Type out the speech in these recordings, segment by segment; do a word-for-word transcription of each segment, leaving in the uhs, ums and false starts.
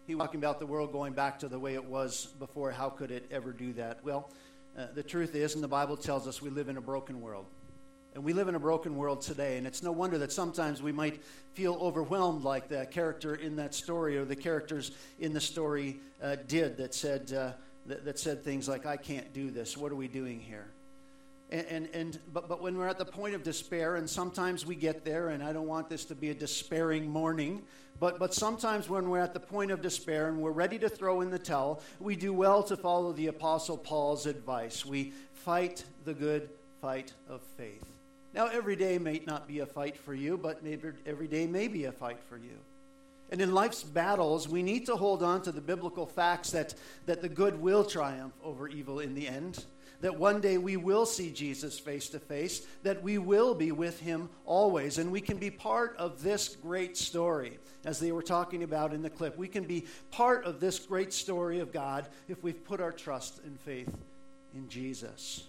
he was talking about the world going back to the way it was before. How could it ever do that? Well, uh, the truth is, and the Bible tells us, we live in a broken world. And we live in a broken world today, and it's no wonder that sometimes we might feel overwhelmed like the character in that story, or the characters in the story uh, did, that said uh, that, that said things like, I can't do this. What are we doing here? And, and, and but, but when we're at the point of despair, and sometimes we get there, and I don't want this to be a despairing morning, but, but sometimes when we're at the point of despair and we're ready to throw in the towel, we do well to follow the Apostle Paul's advice. We fight the good fight of faith. Now, every day may not be a fight for you, but maybe every day may be a fight for you. And in life's battles, we need to hold on to the biblical facts that, that the good will triumph over evil in the end, that one day we will see Jesus face to face, that we will be with him always, and we can be part of this great story, as they were talking about in the clip. We can be part of this great story of God if we've put our trust and faith in Jesus.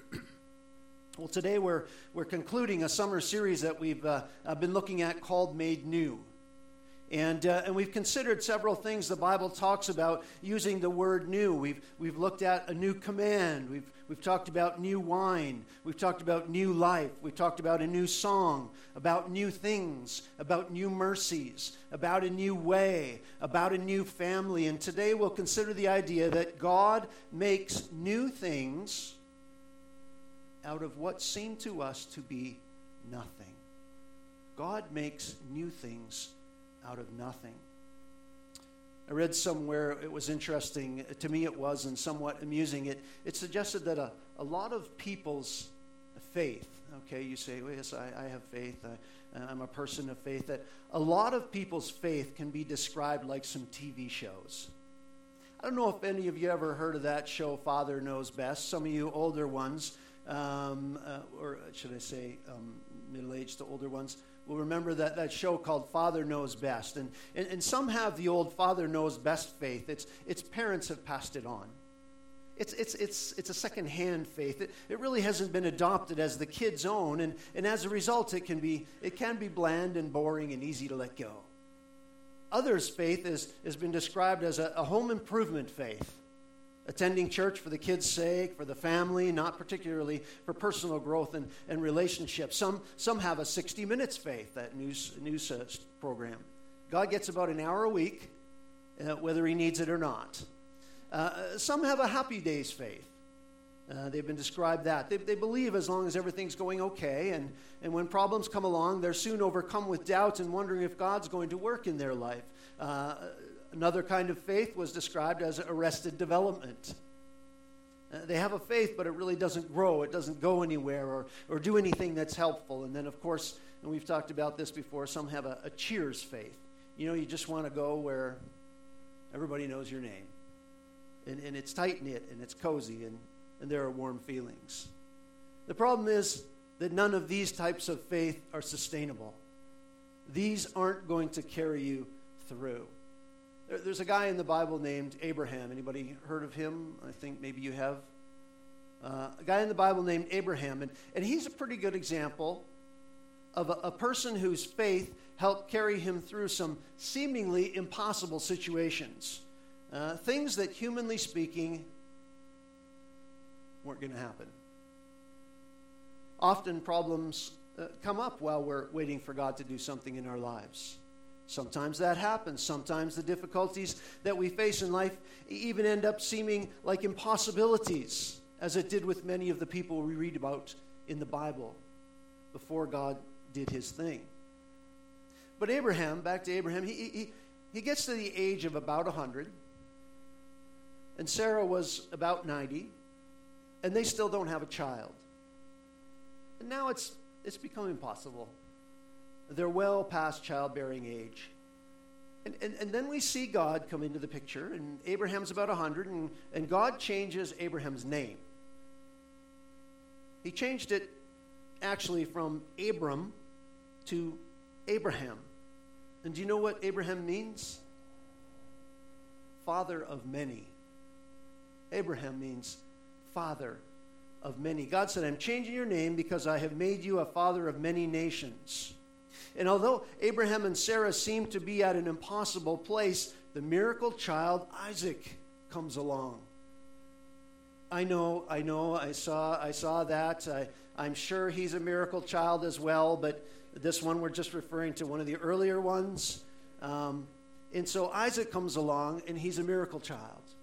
Well, today we're we're concluding a summer series that we've uh, been looking at called Made New. And uh, and we've considered several things the Bible talks about using the word new. We've we've looked at a new command. We've we've talked about new wine. We've talked about new life. We've talked about a new song, about new things, about new mercies, about a new way, about a new family. And today we'll consider the idea that God makes new things out of what seemed to us to be nothing. God makes new things out of nothing. I read somewhere, it was interesting, to me it was, and somewhat amusing, it, it suggested that a, a lot of people's faith, okay, you say, well, yes, I, I have faith, I, I'm a person of faith, that a lot of people's faith can be described like some T V shows. I don't know if any of you ever heard of that show, Father Knows Best. Some of you older ones, Um, uh, or should I say um, middle-aged to older ones, will remember that, that show called Father Knows Best. And, and, and some have the old Father Knows Best faith. It's, its parents have passed it on. It's, it's, it's, it's a second-hand faith. It, it really hasn't been adopted as the kid's own, and, and as a result, it can be it can be bland and boring and easy to let go. Others' faith is, has been described as a, a home improvement faith. Attending church for the kids' sake, for the family, not particularly for personal growth and, and relationships. Some some have a sixty minutes faith, that news, news uh, program. God gets about an hour a week, uh, whether he needs it or not. Uh, some have a happy days faith. Uh, they've been described that. They, they believe as long as everything's going okay, and, and when problems come along, they're soon overcome with doubt and wondering if God's going to work in their life. Uh, Another kind of faith was described as arrested development. Uh, they have a faith, but it really doesn't grow. It doesn't go anywhere or, or do anything that's helpful. And then, of course, and we've talked about this before, some have a, a cheers faith. You know, you just want to go where everybody knows your name. And, and it's tight-knit, and it's cozy, and, and there are warm feelings. The problem is that none of these types of faith are sustainable. These aren't going to carry you through. There's a guy in the Bible named Abraham. Anybody heard of him? I think maybe you have. Uh, a guy in the Bible named Abraham. And, and he's a pretty good example of a, a person whose faith helped carry him through some seemingly impossible situations. Uh, things that, humanly speaking, weren't going to happen. Often problems uh, come up while we're waiting for God to do something in our lives. Sometimes that happens. Sometimes the difficulties that we face in life even end up seeming like impossibilities, as it did with many of the people we read about in the Bible before God did his thing. But Abraham, back to Abraham, he, he, he gets to the age of about one hundred, and Sarah was about ninety, and they still don't have a child. And now it's it's become impossible. They're well past childbearing age. And, and, and then we see God come into the picture, and Abraham's about one hundred, and, and God changes Abraham's name. He changed it actually from Abram to Abraham. And do you know what Abraham means? Father of many. Abraham means father of many. God said, I'm changing your name because I have made you a father of many nations. And although Abraham and Sarah seem to be at an impossible place, the miracle child, Isaac, comes along. I know, I know, I saw I saw that. I, I'm sure he's a miracle child as well, but this one we're just referring to one of the earlier ones. Um, and so Isaac comes along, and he's a miracle child.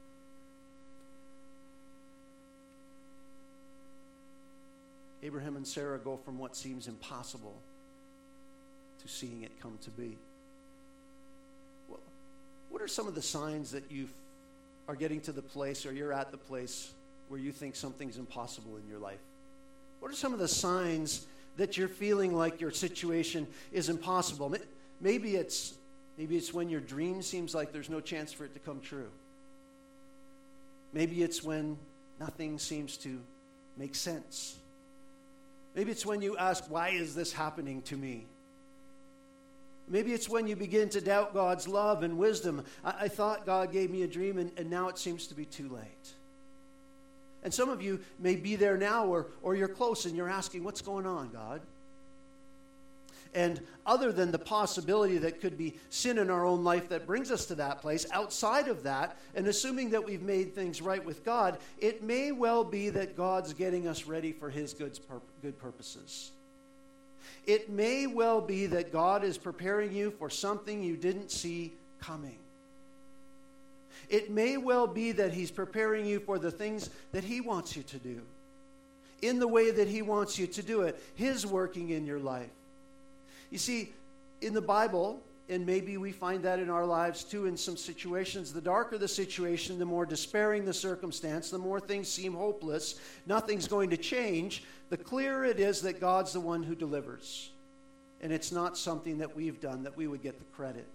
Abraham and Sarah go from what seems impossible to seeing it come to be. Well, what are some of the signs that you are getting to the place, or you're at the place where you think something's impossible in your life? What are some of the signs that you're feeling like your situation is impossible? Maybe it's maybe it's when your dream seems like there's no chance for it to come true. Maybe it's when nothing seems to make sense. Maybe it's when you ask, why is this happening to me? Maybe it's when you begin to doubt God's love and wisdom. I, I thought God gave me a dream, and, and now it seems to be too late. And some of you may be there now, or, or you're close, and you're asking, what's going on, God? And other than the possibility that could be sin in our own life that brings us to that place, outside of that, and assuming that we've made things right with God, it may well be that God's getting us ready for his good, good purposes. It may well be that God is preparing you for something you didn't see coming. It may well be that he's preparing you for the things that he wants you to do, in the way that he wants you to do it, his working in your life. You see, in the Bible, and maybe we find that in our lives too in some situations, the darker the situation, the more despairing the circumstance, the more things seem hopeless, nothing's going to change, the clearer it is that God's the one who delivers. And it's not something that we've done that we would get the credit.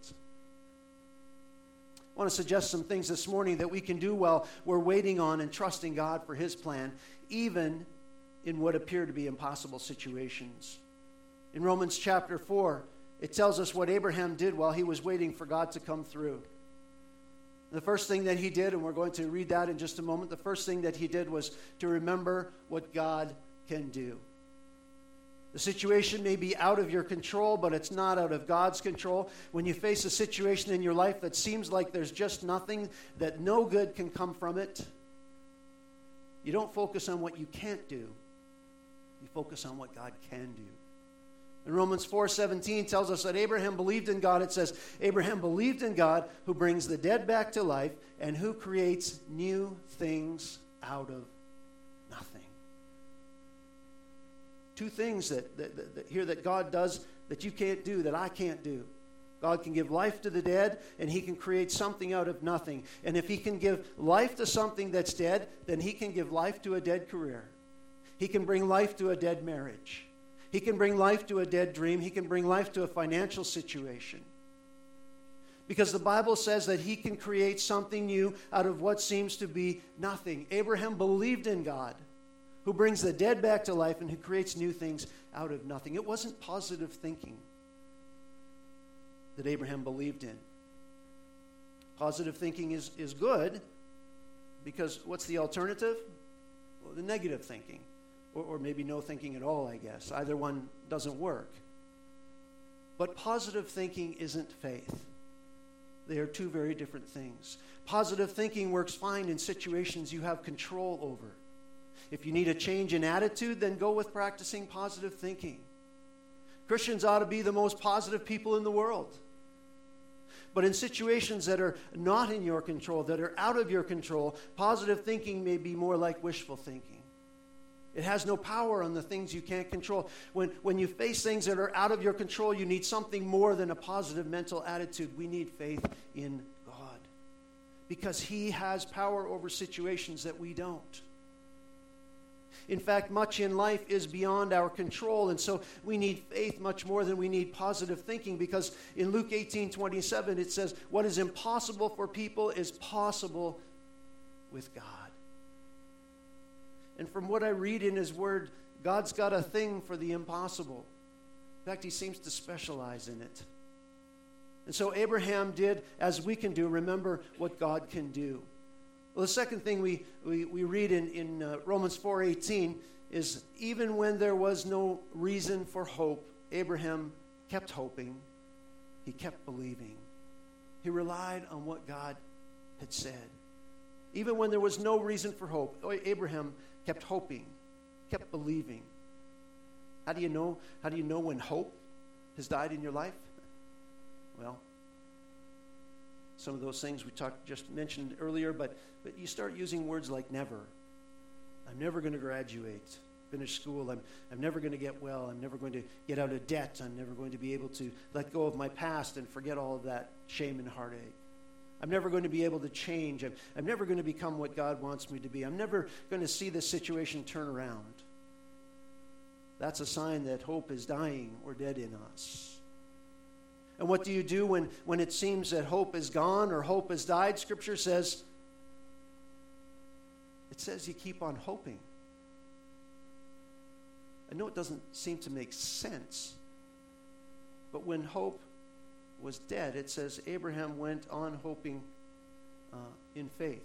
I want to suggest some things this morning that we can do while we're waiting on and trusting God for his plan, even in what appear to be impossible situations. In Romans chapter four, it tells us what Abraham did while he was waiting for God to come through. The first thing that he did, and we're going to read that in just a moment, the first thing that he did was to remember what God can do. The situation may be out of your control, but it's not out of God's control. When you face a situation in your life that seems like there's just nothing, that no good can come from it, you don't focus on what you can't do. You focus on what God can do. And Romans four seventeen tells us that Abraham believed in God. It says, Abraham believed in God who brings the dead back to life and who creates new things out of nothing. Two things that, that, that, that here that God does that you can't do, that I can't do. God can give life to the dead, and he can create something out of nothing. And if he can give life to something that's dead, then he can give life to a dead career. He can bring life to a dead marriage. He can bring life to a dead dream. He can bring life to a financial situation. Because the Bible says that he can create something new out of what seems to be nothing. Abraham believed in God, who brings the dead back to life and who creates new things out of nothing. It wasn't positive thinking that Abraham believed in. Positive thinking is, is good, because what's the alternative? Well, the negative thinking. Or, or maybe no thinking at all, I guess. Either one doesn't work. But positive thinking isn't faith. They are two very different things. Positive thinking works fine in situations you have control over. If you need a change in attitude, then go with practicing positive thinking. Christians ought to be the most positive people in the world. But in situations that are not in your control, that are out of your control, positive thinking may be more like wishful thinking. It has no power on the things you can't control. When, when you face things that are out of your control, you need something more than a positive mental attitude. We need faith in God, because he has power over situations that we don't. In fact, much in life is beyond our control, and so we need faith much more than we need positive thinking, because in Luke eighteen twenty-seven it says, what is impossible for people is possible with God. And from what I read in his word, God's got a thing for the impossible. In fact, he seems to specialize in it. And so Abraham did, as we can do, remember what God can do. Well, the second thing we, we, we read in, in uh, Romans four eighteen is, even when there was no reason for hope, Abraham kept hoping. He kept believing. He relied on what God had said. Even when there was no reason for hope, Abraham kept hoping, kept believing. How do you know? How do you know when hope has died in your life? Well, some of those things we talked just mentioned earlier, but but you start using words like never. I'm never going to graduate, finish school. I'm I'm never going to get well. I'm never going to get out of debt. I'm never going to be able to let go of my past and forget all of that shame and heartache. I'm never going to be able to change. I'm, I'm never going to become what God wants me to be. I'm never going to see this situation turn around. That's a sign that hope is dying or dead in us. And what do you do when, when it seems that hope is gone or hope has died? Scripture says, it says you keep on hoping. I know it doesn't seem to make sense, but when hope was dead, it says Abraham went on hoping uh, in faith.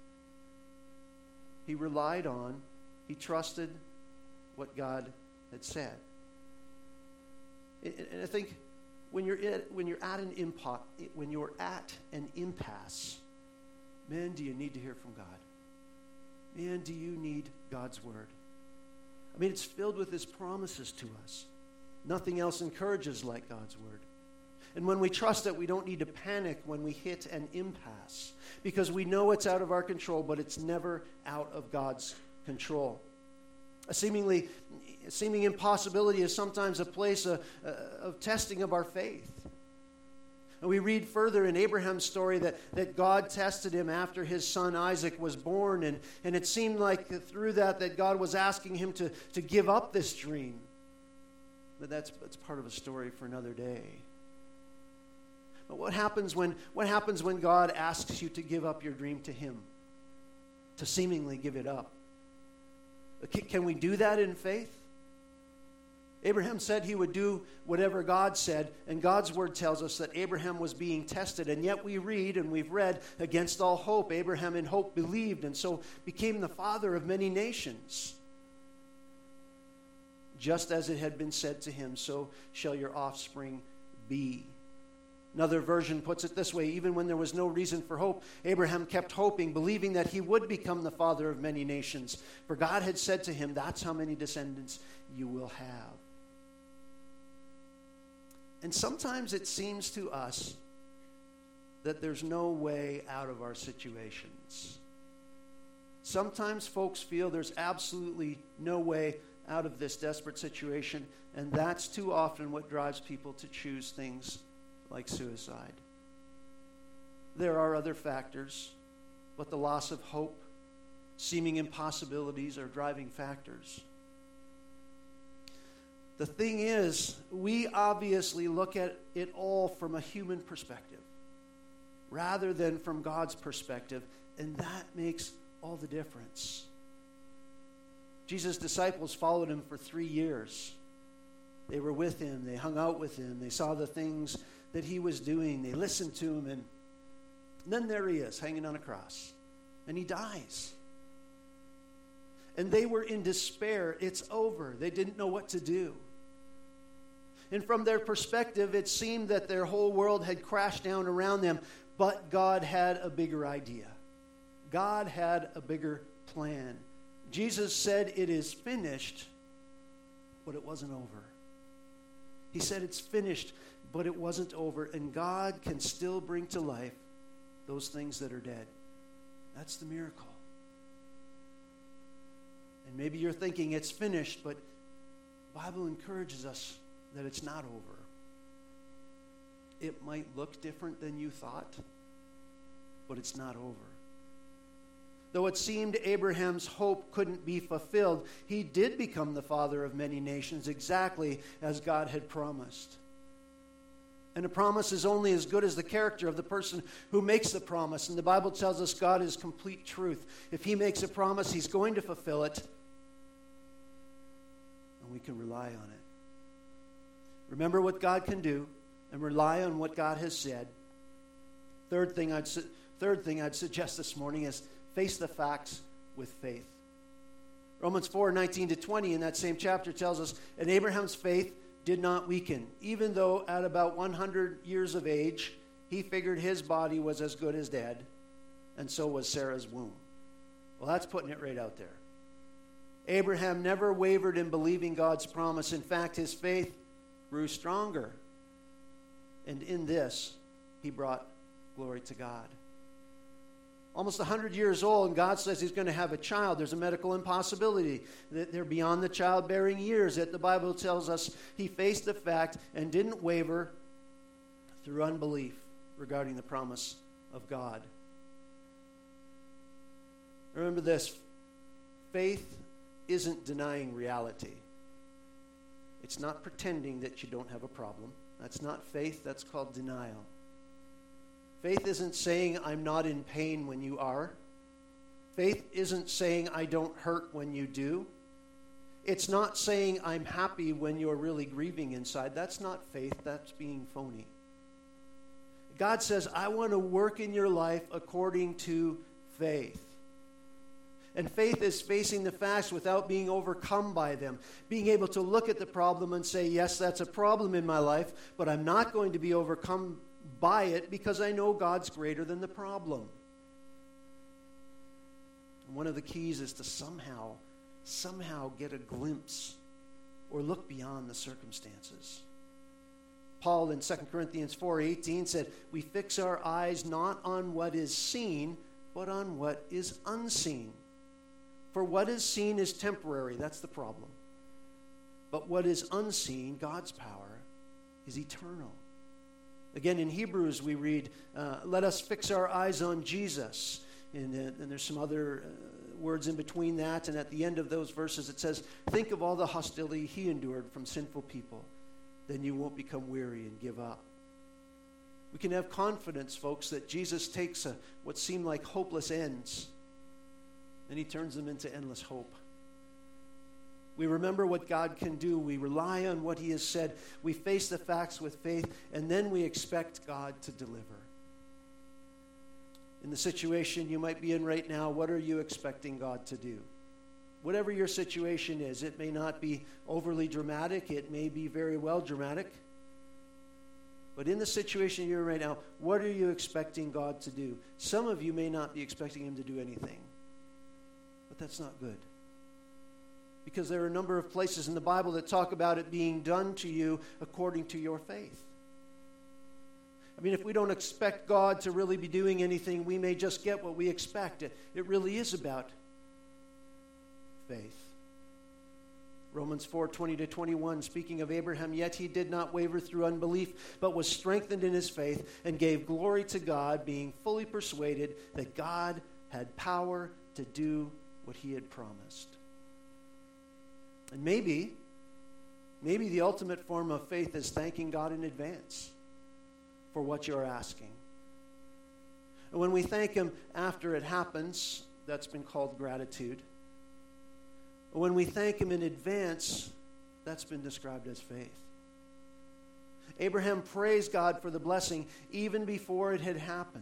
He relied on, he trusted what God had said. And I think when you're at, when you're at an impasse, when you're at an impasse, man, do you need to hear from God? Man, do you need God's word? I mean, it's filled with his promises to us. Nothing else encourages like God's word. And when we trust it, we don't need to panic when we hit an impasse, because we know it's out of our control, but it's never out of God's control. A seemingly a seeming impossibility is sometimes a place of, uh, of testing of our faith. And we read further in Abraham's story that, that God tested him after his son Isaac was born, and, and it seemed like through that that God was asking him to, to give up this dream. But that's, that's part of a story for another day. But what happens when what happens when God asks you to give up your dream to him? To seemingly give it up? Can we do that in faith? Abraham said he would do whatever God said, and God's word tells us that Abraham was being tested, and yet we read and we've read, against all hope, Abraham in hope believed, and so became the father of many nations. Just as it had been said to him, so shall your offspring be. Another version puts it this way: even when there was no reason for hope, Abraham kept hoping, believing that he would become the father of many nations. For God had said to him, that's how many descendants you will have. And sometimes it seems to us that there's no way out of our situations. Sometimes folks feel there's absolutely no way out of this desperate situation, and that's too often what drives people to choose things like suicide. There are other factors, but the loss of hope, seeming impossibilities are driving factors. The thing is, we obviously look at it all from a human perspective rather than from God's perspective, and that makes all the difference. Jesus' disciples followed him for three years. They were with him. They hung out with him. They saw the things that he was doing. They listened to him, and then there he is, hanging on a cross, and he dies. And they were in despair. It's over. They didn't know what to do. And from their perspective, it seemed that their whole world had crashed down around them, but God had a bigger idea. God had a bigger plan. Jesus said, it is finished, but it wasn't over. He said it's finished, but it wasn't over. And God can still bring to life those things that are dead. That's the miracle. And maybe you're thinking it's finished, but the Bible encourages us that it's not over. It might look different than you thought, but it's not over. Though it seemed Abraham's hope couldn't be fulfilled, he did become the father of many nations, exactly as God had promised. And a promise is only as good as the character of the person who makes the promise. And the Bible tells us God is complete truth. If he makes a promise, he's going to fulfill it. And we can rely on it. Remember what God can do and rely on what God has said. Third thing I'd su- third thing I'd suggest this morning is face the facts with faith. Romans four, nineteen to twenty in that same chapter tells us, and Abraham's faith did not weaken, even though at about one hundred years of age, he figured his body was as good as dead, and so was Sarah's womb. Well, that's putting it right out there. Abraham never wavered in believing God's promise. In fact, his faith grew stronger. And in this, he brought glory to God. Almost one hundred years old, and God says he's going to have a child. There's a medical impossibility. They're beyond the childbearing years. Yet the Bible tells us he faced the fact and didn't waver through unbelief regarding the promise of God. Remember this, faith isn't denying reality. It's not pretending that you don't have a problem. That's not faith, that's called denial. Faith isn't saying I'm not in pain when you are. Faith isn't saying I don't hurt when you do. It's not saying I'm happy when you're really grieving inside. That's not faith, that's being phony. God says, I want to work in your life according to faith. And faith is facing the facts without being overcome by them. Being able to look at the problem and say, yes, that's a problem in my life, but I'm not going to be overcome by it because I know God's greater than the problem. And one of the keys is to somehow, somehow get a glimpse or look beyond the circumstances. Paul in Second Corinthians four eighteen said, we fix our eyes not on what is seen, but on what is unseen. For what is seen is temporary, that's the problem. But what is unseen, God's power, is eternal. Again, in Hebrews we read, uh, let us fix our eyes on Jesus. And, uh, and there's some other uh, words in between that. And at the end of those verses it says, think of all the hostility he endured from sinful people. Then you won't become weary and give up. We can have confidence, folks, that Jesus takes a, what seem like hopeless ends and he turns them into endless hope. We remember what God can do. We rely on what he has said. We face the facts with faith, and then we expect God to deliver. In the situation you might be in right now, what are you expecting God to do? Whatever your situation is, it may not be overly dramatic. It may be very well dramatic. But in the situation you're in right now, what are you expecting God to do? Some of you may not be expecting him to do anything. But that's not good. Because there are a number of places in the Bible that talk about it being done to you according to your faith. I mean, if we don't expect God to really be doing anything, we may just get what we expect. It, it really is about faith. Romans four twenty to twenty-one, speaking of Abraham, yet he did not waver through unbelief, but was strengthened in his faith and gave glory to God, being fully persuaded that God had power to do what he had promised. And maybe, maybe the ultimate form of faith is thanking God in advance for what you're asking. And when we thank him after it happens, that's been called gratitude. When we thank him in advance, that's been described as faith. Abraham praised God for the blessing even before it had happened.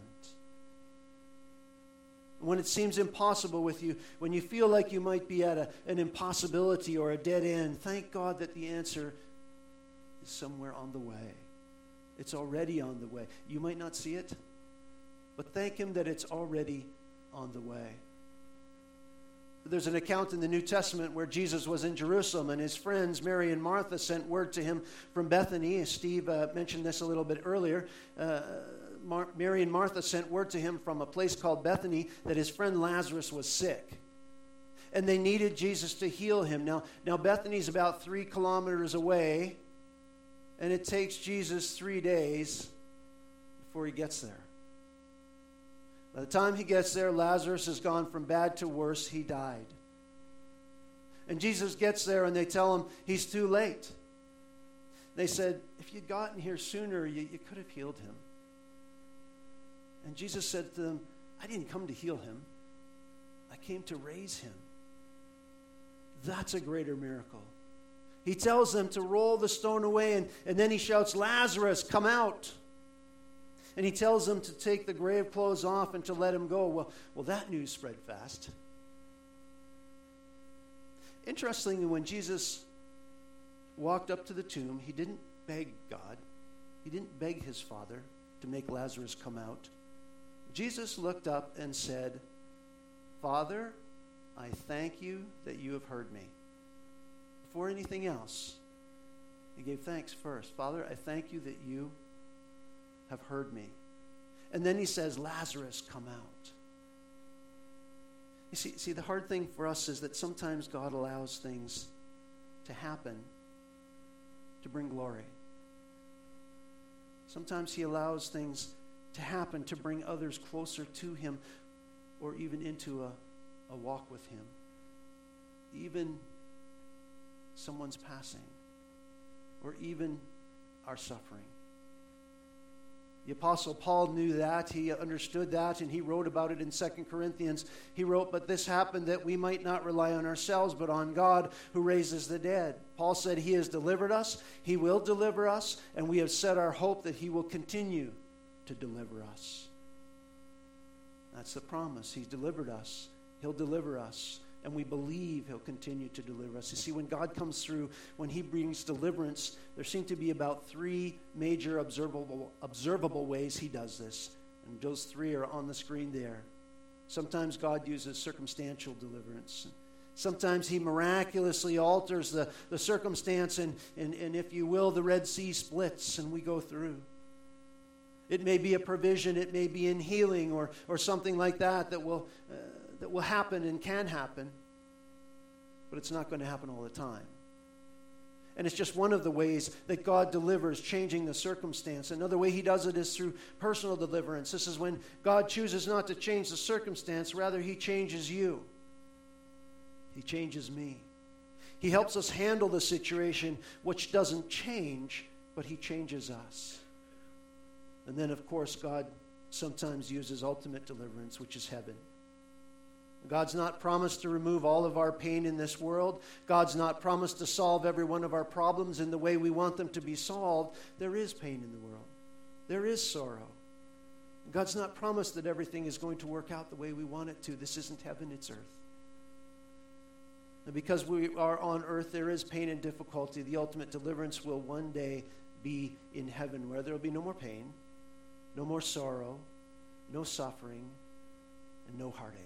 When it seems impossible with you, when you feel like you might be at a, an impossibility or a dead end, thank God that the answer is somewhere on the way. It's already on the way. You might not see it, but thank him that it's already on the way. There's an account in the New Testament where Jesus was in Jerusalem and his friends, Mary and Martha, sent word to him from Bethany. Steve uh, mentioned this a little bit earlier. Uh, Mar- Mary and Martha sent word to him from a place called Bethany that his friend Lazarus was sick. And they needed Jesus to heal him. Now, now Bethany's about three kilometers away, and it takes Jesus three days before he gets there. By the time he gets there, Lazarus has gone from bad to worse. He died. And Jesus gets there and they tell him he's too late. They said, if you'd gotten here sooner, you, you could have healed him. And Jesus said to them, I didn't come to heal him. I came to raise him. That's a greater miracle. He tells them to roll the stone away, and, and then he shouts, Lazarus, come out. And he tells them to take the grave clothes off and to let him go. Well, well, that news spread fast. Interestingly, when Jesus walked up to the tomb. He didn't beg God. He didn't beg his Father to make Lazarus come out. Jesus looked up and said, Father, I thank you that you have heard me. Before anything else, he gave thanks first. Father, I thank you that you have heard me. And then he says, Lazarus, come out. You see, see, the hard thing for us is that sometimes God allows things to happen to bring glory. Sometimes he allows things to happen to bring others closer to him or even into a, a walk with him. Even someone's passing or even our suffering. The Apostle Paul knew that. He understood that, and he wrote about it in Second Corinthians. He wrote, but this happened that we might not rely on ourselves, but on God who raises the dead. Paul said he has delivered us, he will deliver us, and we have set our hope that he will continue to deliver us. That's the promise. He's delivered us. He'll deliver us. And we believe he'll continue to deliver us. You see, when God comes through, when he brings deliverance, there seem to be about three major observable, observable ways he does this. And those three are on the screen there. Sometimes God uses circumstantial deliverance. Sometimes he miraculously alters the, the circumstance, and, and, and if you will, the Red Sea splits and we go through. It may be a provision, it may be in healing or, or something like that that will... Uh, that will happen and can happen, but it's not going to happen all the time. And it's just one of the ways that God delivers, changing the circumstance. Another way he does it is through personal deliverance. This is when God chooses not to change the circumstance, rather he changes you. He changes me. He helps us handle the situation, which doesn't change, but he changes us. And then, of course, God sometimes uses ultimate deliverance, which is heaven. God's not promised to remove all of our pain in this world. God's not promised to solve every one of our problems in the way we want them to be solved. There is pain in the world. There is sorrow. God's not promised that everything is going to work out the way we want it to. This isn't heaven, it's earth. And because we are on earth, there is pain and difficulty. The ultimate deliverance will one day be in heaven, where there will be no more pain, no more sorrow, no suffering, and no heartache.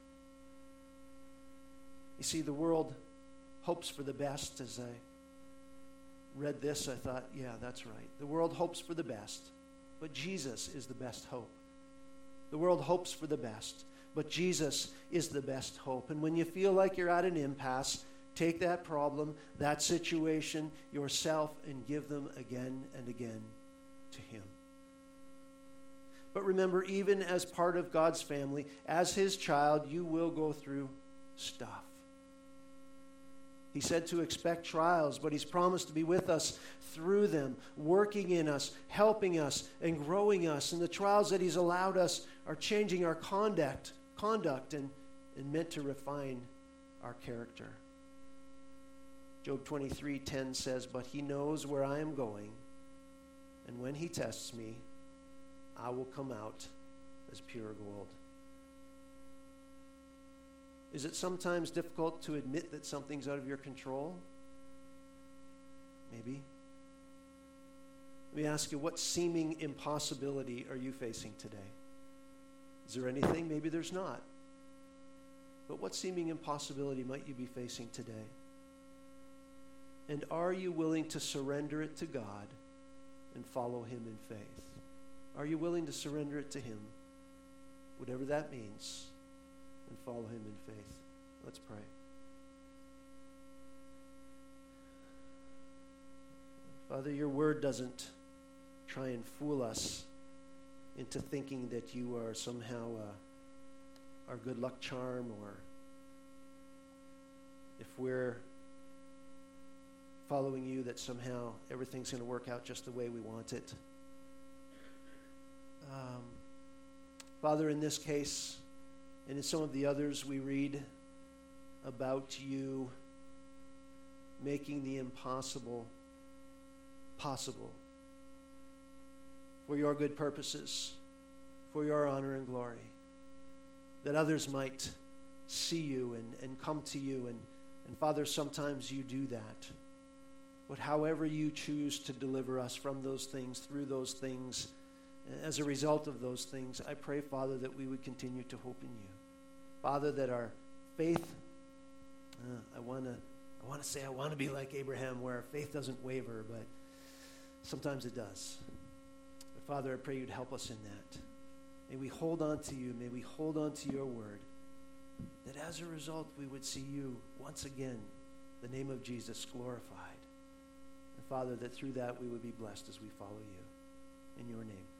You see, the world hopes for the best. As I read this, I thought, yeah, that's right. The world hopes for the best, but Jesus is the best hope. The world hopes for the best, but Jesus is the best hope. And when you feel like you're at an impasse, take that problem, that situation, yourself, and give them again and again to him. But remember, even as part of God's family, as his child, you will go through stuff. He said to expect trials, but he's promised to be with us through them, working in us, helping us, and growing us. And the trials that he's allowed us are changing our conduct, conduct and, and meant to refine our character. Job twenty-three ten says, but he knows where I am going, and when he tests me, I will come out as pure gold. Is it sometimes difficult to admit that something's out of your control? Maybe. Let me ask you, what seeming impossibility are you facing today? Is there anything? Maybe there's not. But what seeming impossibility might you be facing today? And are you willing to surrender it to God and follow him in faith? Are you willing to surrender it to him, whatever that means, and follow him in faith? Let's pray. Father, your word doesn't try and fool us into thinking that you are somehow uh, our good luck charm, or if we're following you that somehow everything's going to work out just the way we want it. Um, Father, in this case, and in some of the others, we read about you making the impossible possible for your good purposes, for your honor and glory, that others might see you and, and come to you. And, and Father, sometimes you do that. But however you choose to deliver us from those things, through those things, as a result of those things, I pray, Father, that we would continue to hope in you. Father, that our faith, uh, I want to I want to say I want to be like Abraham, where our faith doesn't waver, but sometimes it does. But Father, I pray you'd help us in that. May we hold on to you. May we hold on to your word. That as a result, we would see you once again, the name of Jesus glorified. And Father, that through that we would be blessed as we follow you. In your name.